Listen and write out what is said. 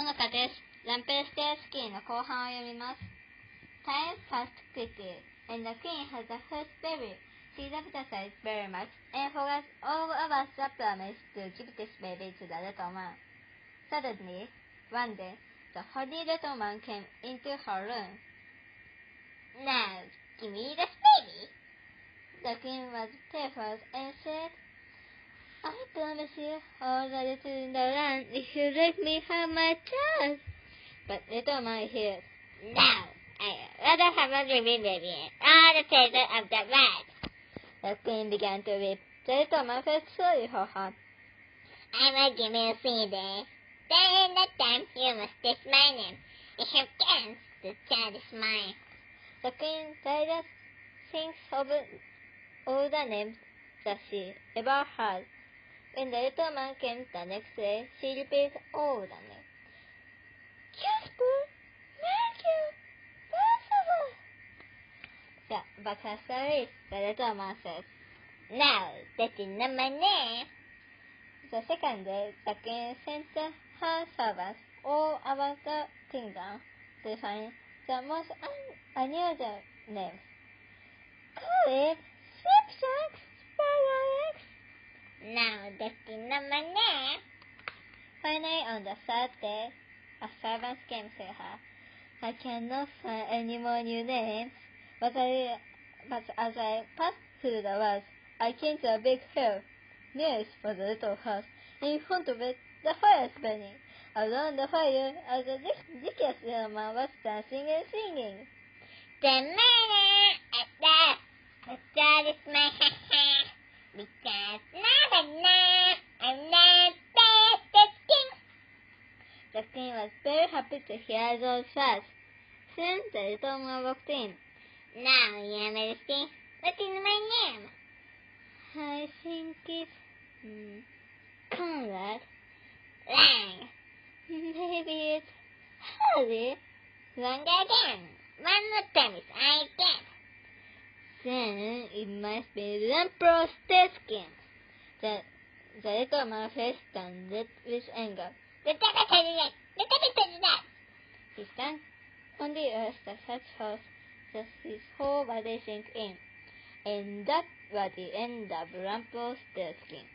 中です。ランペルステアスキーの後半を読みます。Time passed quickly, and the queen had the first baby. She loved the sight very much, and forgot all about the promise to give this baby to the little man. Suddenly, one day, the horny little man came into her room. Now, give me this baby. The queen was terrified and said, I promise you all the little in the land if you let me have my child. But little man here, no, I rather have a living baby and all the treasure of the world. The queen began to weep. The little man felt sorry for her. I will give you 3 days. Then in that time you must guess my name. If you can't, the child is mine. The queen tried to think of all the names that she ever heard. When the little man came the next day, she repeated all the names. Jasper, Matthew, Percival. Yeah, but after it, the little man said, no, that is not my name. The second day, the queen sent her servants all about the kingdom to find the most unusual names. Call it Snapshot, Spider-X. No, that is not my name. Finally, on the third day, a servant came to her. I cannot find any more new names, but as I passed through the woods, I came to a big hill. Near it was a little house, and in front of it, the fire was burning. Around the fire, a ridiculous little man was dancing and singing. The man at last, the child is my ha-ha, because now I'm not the king. The king was very happy to hear those words. Soon the little man walked in. Now, Your Majesty, what is my name? I think it's Conrad. Wrong. Maybe it's Harry. Wrong again. One more time, I guess. Then it must be Rumpelstiltskin. The little man faced turned red with anger. Let me tell you that. He sank on the earth to such force that his whole body sank in. And that was the end of Rumpelstiltskin.